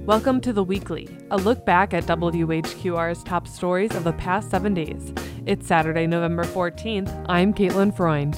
Welcome to The Weekly, a look back at WHQR's top stories of the past 7 days. It's Saturday, November 14th. I'm Caitlin Freund.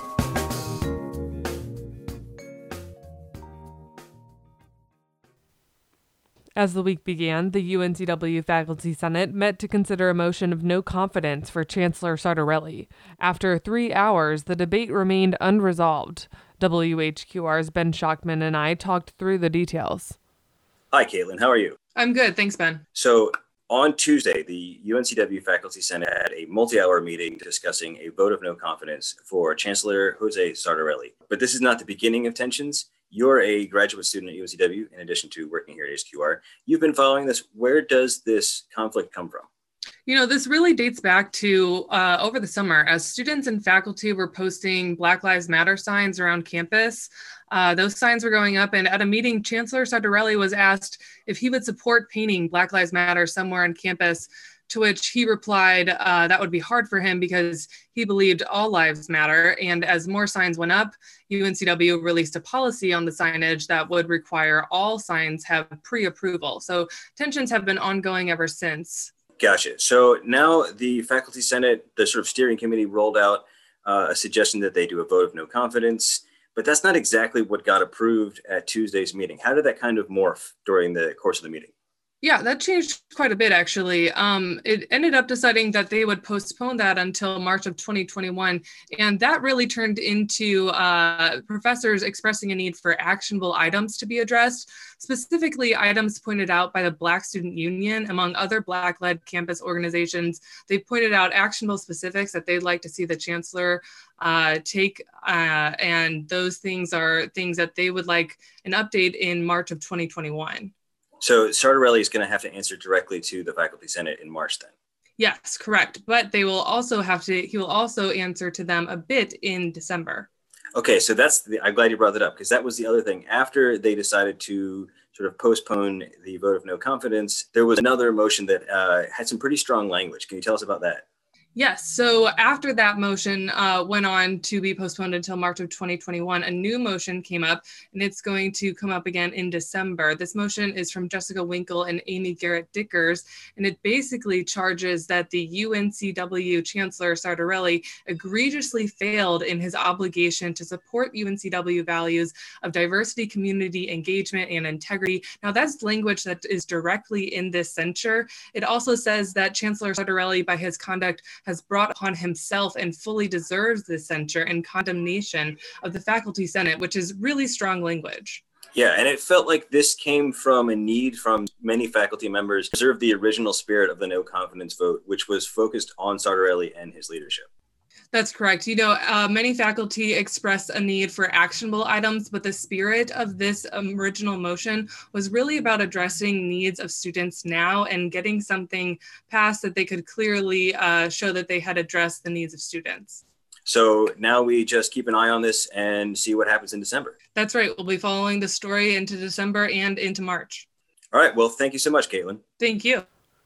As the week began, the UNCW Faculty Senate met to consider a motion of no confidence for Chancellor Sartorelli. After 3 hours, the debate remained unresolved. WHQR's Ben Schockman and I talked through the details. Hi, Caitlin. How are you? I'm good. Thanks, Ben. So on Tuesday, the UNCW Faculty Senate had a multi-hour meeting discussing a vote of no confidence for Chancellor Jose Sartorelli. But this is not the beginning of tensions. You're a graduate student at UNCW, in addition to working here at HQR. You've been following this. Where does this conflict come from? This really dates back to over the summer as students and faculty were posting Black Lives Matter signs around campus. Those signs were going up, and at a meeting, Chancellor Sartorelli was asked if he would support painting Black Lives Matter somewhere on campus, to which he replied that would be hard for him because he believed all lives matter. And as more signs went up, UNCW released a policy on the signage that would require all signs have pre-approval. So tensions have been ongoing ever since. Gotcha. So now the Faculty Senate, the sort of steering committee, rolled out a suggestion that they do a vote of no confidence, but that's not exactly what got approved at Tuesday's meeting. How did that kind of morph during the course of the meeting? Yeah, that changed quite a bit, actually. It ended up deciding that they would postpone that until March of 2021. And that really turned into professors expressing a need for actionable items to be addressed, specifically items pointed out by the Black Student Union, among other Black-led campus organizations. They pointed out actionable specifics that they'd like to see the chancellor take, and those things are things that they would like an update in March of 2021. So Sartorelli is going to have to answer directly to the Faculty Senate in March then? Yes, correct. But he will also answer to them a bit in December. Okay, so I'm glad you brought that up, because that was the other thing. After they decided to sort of postpone the vote of no confidence, there was another motion that had some pretty strong language. Can you tell us about that? Yes. So after that motion went on to be postponed until March of 2021, a new motion came up, and it's going to come up again in December. This motion is from Jessica Winkle and Amy Garrett Dickers, and it basically charges that the UNCW Chancellor Sartorelli egregiously failed in his obligation to support UNCW values of diversity, community engagement, and integrity. Now, that's language that is directly in this censure. It also says that Chancellor Sartorelli, by his conduct, has brought upon himself and fully deserves this censure and condemnation of the Faculty Senate, which is really strong language. Yeah, and it felt like this came from a need from many faculty members to preserve the original spirit of the no confidence vote, which was focused on Sartorelli and his leadership. That's correct. Many faculty expressed a need for actionable items, but the spirit of this original motion was really about addressing needs of students now and getting something passed that they could clearly show that they had addressed the needs of students. So now we just keep an eye on this and see what happens in December. That's right. We'll be following the story into December and into March. All right. Well, thank you so much, Caitlin. Thank you.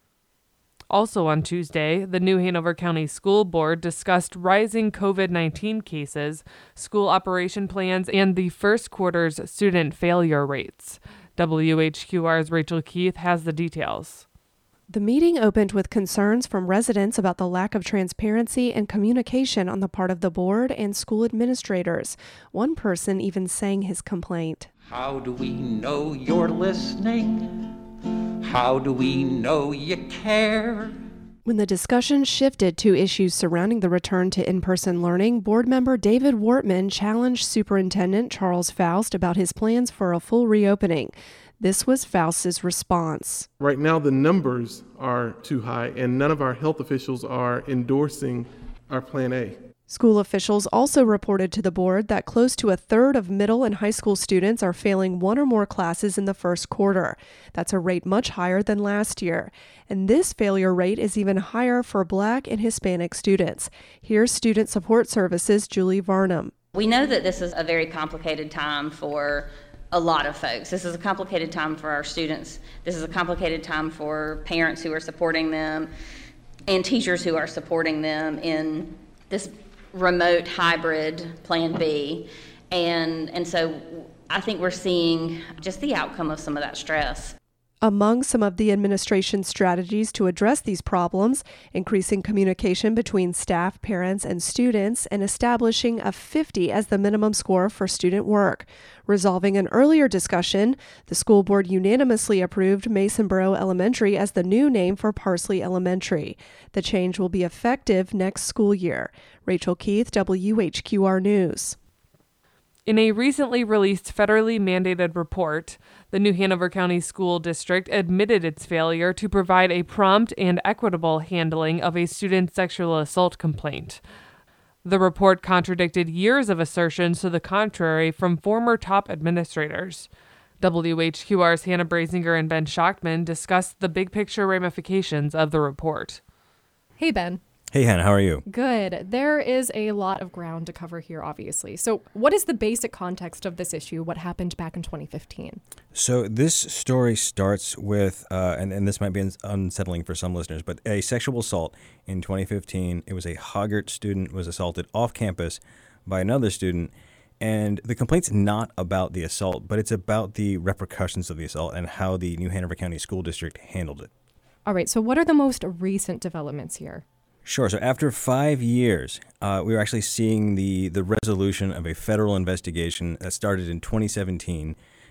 Also on Tuesday, the New Hanover County School Board discussed rising COVID-19 cases, school operation plans, and the first quarter's student failure rates. WHQR's Rachel Keith has the details. The meeting opened with concerns from residents about the lack of transparency and communication on the part of the board and school administrators. One person even sang his complaint. How do we know you're listening? How do we know you care? When the discussion shifted to issues surrounding the return to in-person learning, board member David Wortman challenged Superintendent Charles Faust about his plans for a full reopening. This was Faust's response. Right now, the numbers are too high, and none of our health officials are endorsing our Plan A. School officials also reported to the board that close to a third of middle and high school students are failing one or more classes in the first quarter. That's a rate much higher than last year. And this failure rate is even higher for Black and Hispanic students. Here's Student Support Services' Julie Varnum. We know that this is a very complicated time for a lot of folks. This is a complicated time for our students. This is a complicated time for parents who are supporting them and teachers who are supporting them in this remote hybrid Plan B. And so I think we're seeing just the outcome of some of that stress. Among some of the administration's strategies to address these problems, increasing communication between staff, parents, and students, and establishing a 50 as the minimum score for student work. Resolving an earlier discussion, the school board unanimously approved Masonboro Elementary as the new name for Parsley Elementary. The change will be effective next school year. Rachel Keith, WHQR News. In a recently released federally mandated report, the New Hanover County School District admitted its failure to provide a prompt and equitable handling of a student sexual assault complaint. The report contradicted years of assertions to the contrary from former top administrators. WHQR's Hannah Brazinger and Ben Schachtman discussed the big picture ramifications of the report. Hey, Ben. Hey, Hannah, how are you? Good. There is a lot of ground to cover here, obviously. So what is the basic context of this issue? What happened back in 2015? So this story starts with, and this might be unsettling for some listeners, but a sexual assault in 2015. It was a Hoggart student was assaulted off campus by another student. And the complaint's not about the assault, but it's about the repercussions of the assault and how the New Hanover County School District handled it. All right. So what are the most recent developments here? Sure. So after 5 years, we were actually seeing the resolution of a federal investigation that started in 2017.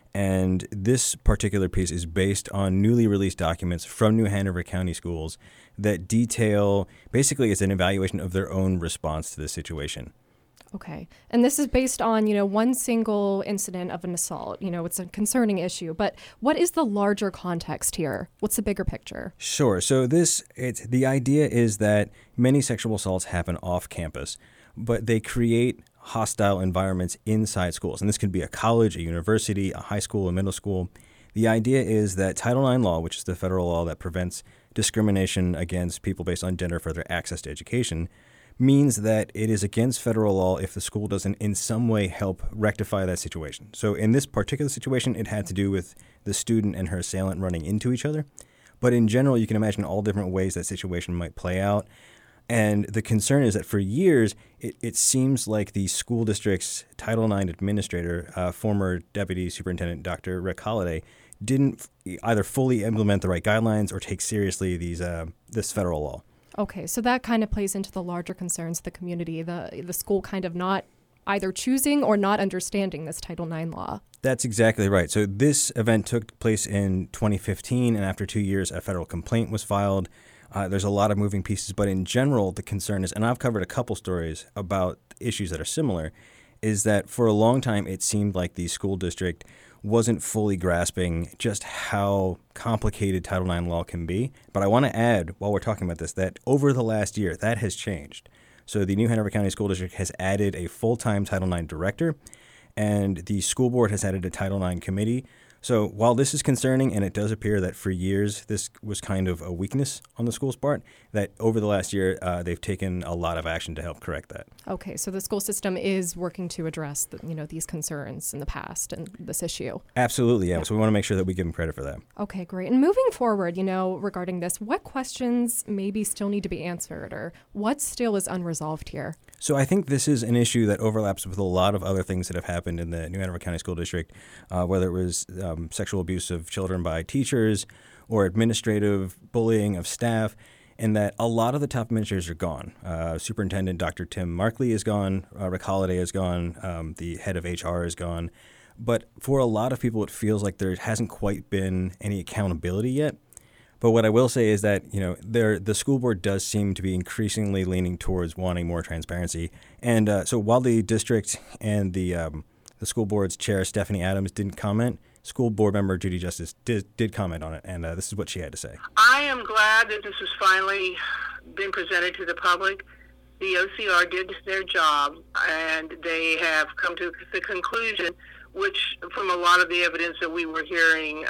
And this particular piece is based on newly released documents from New Hanover County Schools that detail, basically it's an evaluation of their own response to the situation. Okay. And this is based on, one single incident of an assault. It's a concerning issue. But what is the larger context here? What's the bigger picture? Sure. So the idea is that many sexual assaults happen off campus, but they create hostile environments inside schools. And this could be a college, a university, a high school, a middle school. The idea is that Title IX law, which is the federal law that prevents discrimination against people based on gender for their access to education, means that it is against federal law if the school doesn't in some way help rectify that situation. So in this particular situation, it had to do with the student and her assailant running into each other. But in general, you can imagine all different ways that situation might play out. And the concern is that for years, it seems like the school district's Title IX administrator, former Deputy Superintendent Dr. Rick Holliday, didn't either fully implement the right guidelines or take seriously this federal law. Okay, so that kind of plays into the larger concerns of the community, the school kind of not either choosing or not understanding this Title IX law. That's exactly right. So this event took place in 2015, and after 2 years, a federal complaint was filed. There's a lot of moving pieces, but in general, the concern is, and I've covered a couple stories about issues that are similar, is that for a long time, it seemed like the school district wasn't fully grasping just how complicated Title IX law can be. But I want to add, while we're talking about this, that over the last year, that has changed. So the New Hanover County School District has added a full-time Title IX director, and the school board has added a Title IX committee. So while this is concerning, and it does appear that for years this was kind of a weakness on the school's part, that over the last year they've taken a lot of action to help correct that. Okay, so the school system is working to address these concerns in the past and this issue. Absolutely, yeah. So we want to make sure that we give them credit for that. Okay, great. And moving forward, regarding this, what questions maybe still need to be answered, or what still is unresolved here? So I think this is an issue that overlaps with a lot of other things that have happened in the New Hanover County School District, whether it was sexual abuse of children by teachers or administrative bullying of staff, and that a lot of the top administrators are gone. Superintendent Dr. Tim Markley is gone. Rick Holliday is gone. The head of HR is gone. But for a lot of people, it feels like there hasn't quite been any accountability yet. But what I will say is that, the school board does seem to be increasingly leaning towards wanting more transparency. And so while the district and the school board's chair, Stephanie Adams, didn't comment, school board member Judy Justice did comment on it. And this is what she had to say. I am glad that this has finally been presented to the public. The OCR did their job, and they have come to the conclusion, which from a lot of the evidence that we were hearing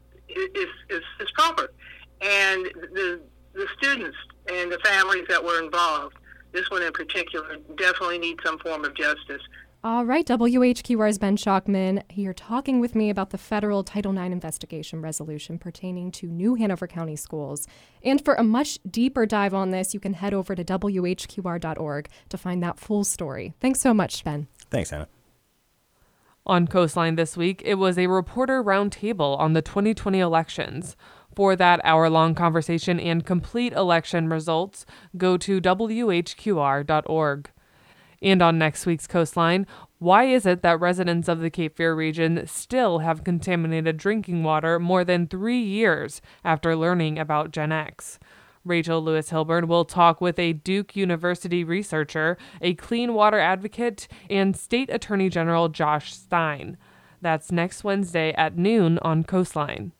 is proper. And the students and the families that were involved, this one in particular, definitely need some form of justice. All right, WHQR's Ben Schachtman here talking with me about the federal Title IX investigation resolution pertaining to New Hanover County schools. And for a much deeper dive on this, you can head over to WHQR.org to find that full story. Thanks so much, Ben. Thanks, Hannah. On Coastline this week, it was a reporter roundtable on the 2020 elections. For that hour-long conversation and complete election results, go to whqr.org. And on next week's Coastline, why is it that residents of the Cape Fear region still have contaminated drinking water more than 3 years after learning about Gen X? Rachel Lewis Hilburn will talk with a Duke University researcher, a clean water advocate, and State Attorney General Josh Stein. That's next Wednesday at noon on Coastline.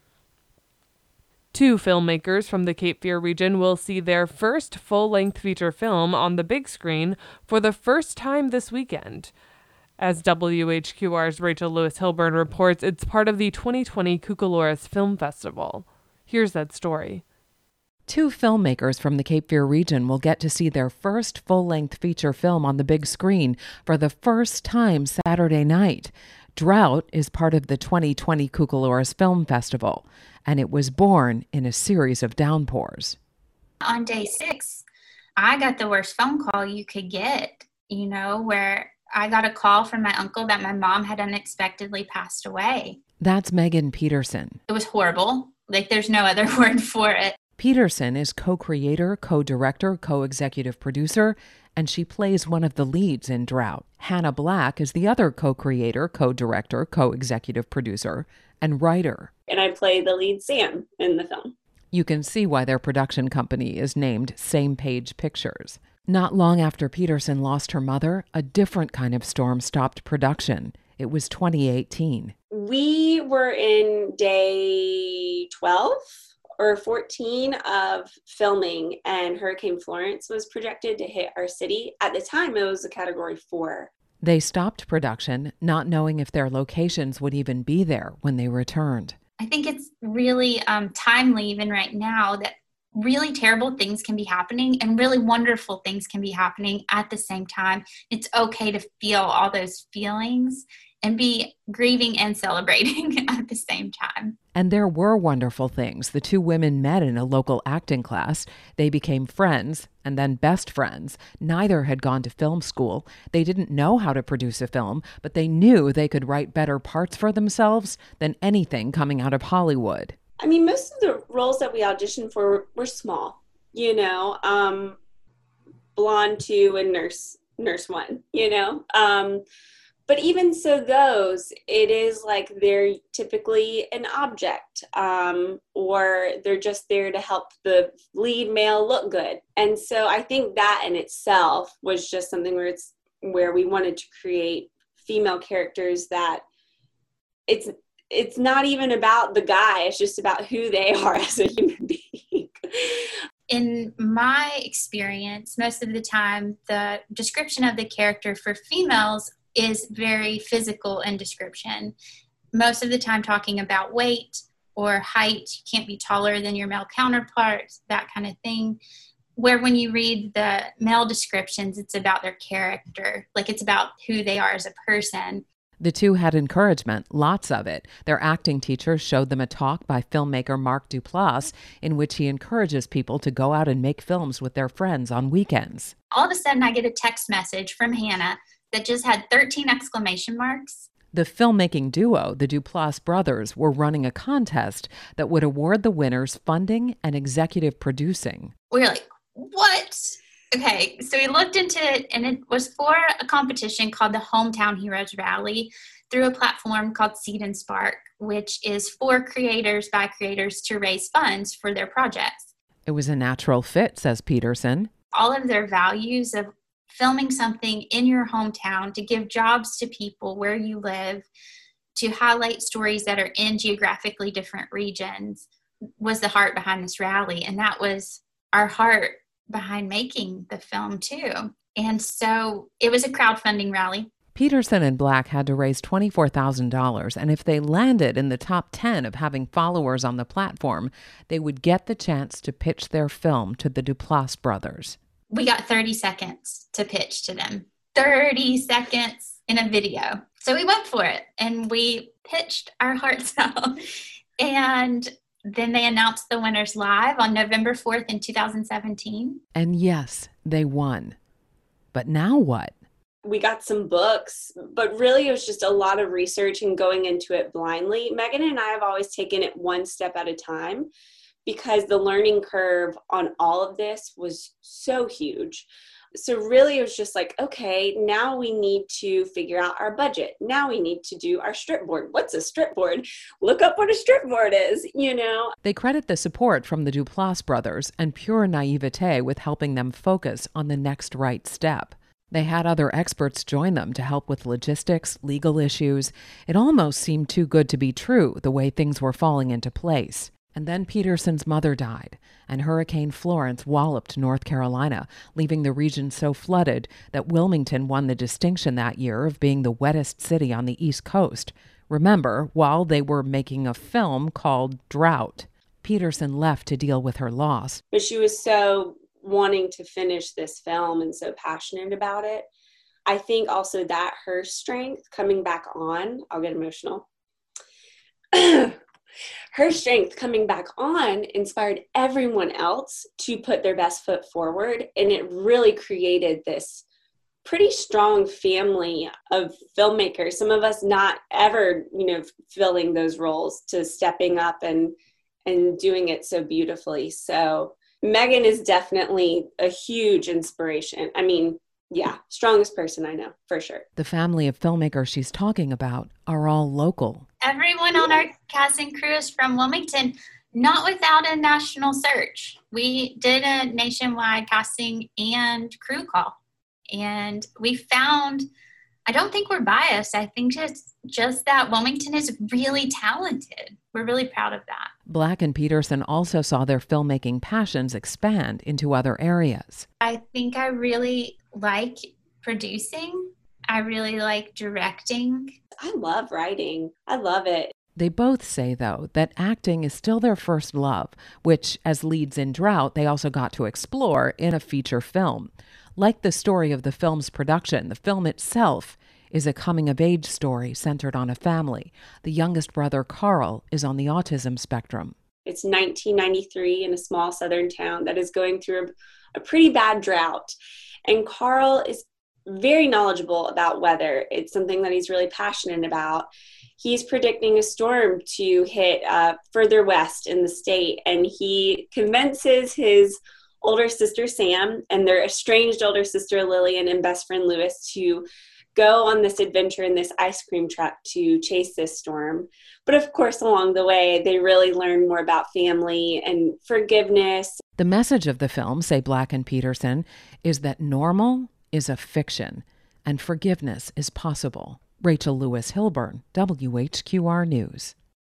2 filmmakers from the Cape Fear region will see their first full-length feature film on the big screen for the first time this weekend. As WHQR's Rachel Lewis Hilburn reports, it's part of the 2020 Cucaloris Film Festival. Here's that story. 2 filmmakers from the Cape Fear region will get to see their first full-length feature film on the big screen for the first time Saturday night. Drought is part of the 2020 Cucaloris Film Festival, and it was born in a series of downpours. On day 6, I got the worst phone call you could get, where I got a call from my uncle that my mom had unexpectedly passed away. That's Megan Peterson. It was horrible. There's no other word for it. Peterson is co-creator, co-director, co-executive producer, and she plays one of the leads in Drought. Hannah Black is the other co-creator, co-director, co-executive producer, and writer. And I play the lead Sam in the film. You can see why their production company is named Same Page Pictures. Not long after Peterson lost her mother, a different kind of storm stopped production. It was 2018. We were in day 12 or 14 of filming, and Hurricane Florence was projected to hit our city. At the time, it was a Category 4. They stopped production, not knowing if their locations would even be there when they returned. I think it's really timely, even right now, that really terrible things can be happening and really wonderful things can be happening at the same time. It's okay to feel all those feelings and be grieving and celebrating at the same time. And there were wonderful things. The 2 women met in a local acting class. They became friends and then best friends. Neither had gone to film school. They didn't know how to produce a film, but they knew they could write better parts for themselves than anything coming out of Hollywood. I mean, most of the roles that we auditioned for were small, Blonde 2 and Nurse 1, But even so, those, it is like they're typically an object, or they're just there to help the lead male look good. And so I think that in itself was just something where we wanted to create female characters that it's not even about the guy, it's just about who they are as a human being. In my experience, most of the time, the description of the character for females is very physical in description. Most of the time talking about weight or height, you can't be taller than your male counterparts, that kind of thing. Where when you read the male descriptions, it's about their character, it's about who they are as a person. The 2 had encouragement, lots of it. Their acting teacher showed them a talk by filmmaker Mark Duplass in which he encourages people to go out and make films with their friends on weekends. All of a sudden, I get a text message from Hannah that just had 13 exclamation marks. The filmmaking duo, the Duplass brothers, were running a contest that would award the winners funding and executive producing. We were like, what? Okay, so we looked into it, and it was for a competition called the Hometown Heroes Rally through a platform called Seed and Spark, which is for creators by creators to raise funds for their projects. It was a natural fit, says Peterson. All of their values of filming something in your hometown to give jobs to people where you live, to highlight stories that are in geographically different regions was the heart behind this rally. And that was our heart behind making the film too. And so it was a crowdfunding rally. Peterson and Black had to raise $24,000, and if they landed in the top 10 of having followers on the platform, they would get the chance to pitch their film to the Duplass brothers. We got 30 seconds to pitch to them. 30 seconds in a video. So we went for it, and we pitched our hearts out. And then they announced the winners live on November 4th in 2017. And yes, they won. But now what? We got some books, but really it was just a lot of research and going into it blindly. Megan and I have always taken it one step at a time because the learning curve on all of this was so huge. So really it was just like, okay, now we need to figure out our budget. Now we need to do our strip board. What's a strip board? Look up what a strip board is, you know. They credit the support from the Duplass brothers and pure naivete with helping them focus on the next right step. They had other experts join them to help with logistics, legal issues. It almost seemed too good to be true, the way things were falling into place. And then Peterson's mother died, and Hurricane Florence walloped North Carolina, leaving the region so flooded that Wilmington won the distinction that year of being the wettest city on the East Coast. Remember, while they were making a film called Drought. Peterson left to deal with her loss. But she was so wanting to finish this film and so passionate about it. I think also that her strength coming back on, I'll get emotional. Her strength coming back on inspired everyone else to put their best foot forward. And it really created this pretty strong family of filmmakers. Some of us not ever, filling those roles to stepping up and doing it so beautifully. So Megan is definitely a huge inspiration. I mean, yeah, strongest person I know, for sure. The family of filmmakers she's talking about are all local. Everyone on our cast and crew is from Wilmington, not without a national search. We did a nationwide casting and crew call, and we found, I don't think we're biased. I think it's just that Wilmington is really talented. We're really proud of that. Black and Peterson also saw their filmmaking passions expand into other areas. I think I really like producing. I really like directing. I love writing. I love it. They both say, though, that acting is still their first love, which, as leads in Drought, they also got to explore in a feature film. Like the story of the film's production, the film itself is a coming-of-age story centered on a family. The youngest brother, Carl, is on the autism spectrum. It's 1993 in a small southern town that is going through a pretty bad drought. And Carl is very knowledgeable about weather. It's something that he's really passionate about. He's predicting a storm to hit further west in the state, and he convinces his older sister, Sam, and their estranged older sister, Lillian, and best friend, Lewis, to go on this adventure in this ice cream truck to chase this storm. But of course, along the way, they really learn more about family and forgiveness. The message of the film, say Black and Peterson, is that normal is a fiction and forgiveness is possible. Rachel Lewis Hilburn, WHQR News.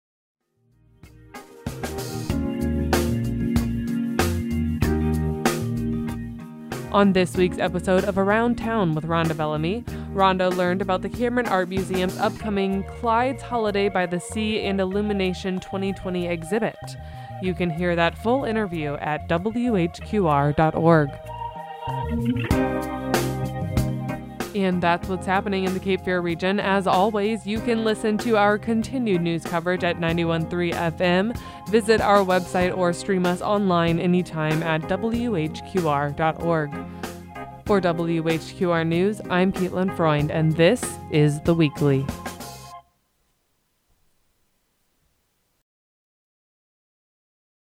On this week's episode of Around Town with Rhonda Bellamy, Rhonda learned about the Cameron Art Museum's upcoming Clyde's Holiday by the Sea and Illumination 2020 exhibit. You can hear that full interview at WHQR.org. And that's what's happening in the Cape Fear region. As always, you can listen to our continued news coverage at 91.3 FM. Visit our website or stream us online anytime at WHQR.org. For WHQR News, I'm Caitlin Freund, and this is The Weekly.